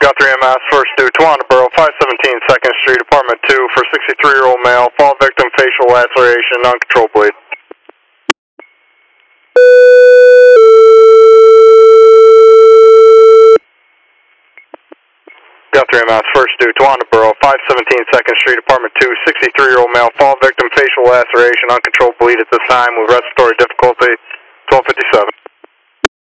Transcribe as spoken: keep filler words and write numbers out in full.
Guthrie M S, first due, Tawanda Borough, five seventeen second Street, apartment two, for sixty-three-year-old male, fall victim, facial laceration, uncontrolled bleed. Guthrie M S, first due, Tawanda Borough, five seventeen second Street, apartment two, sixty-three-year-old male, fall victim, facial laceration, uncontrolled bleed at this time with respiratory difficulty, twelve fifty-seven.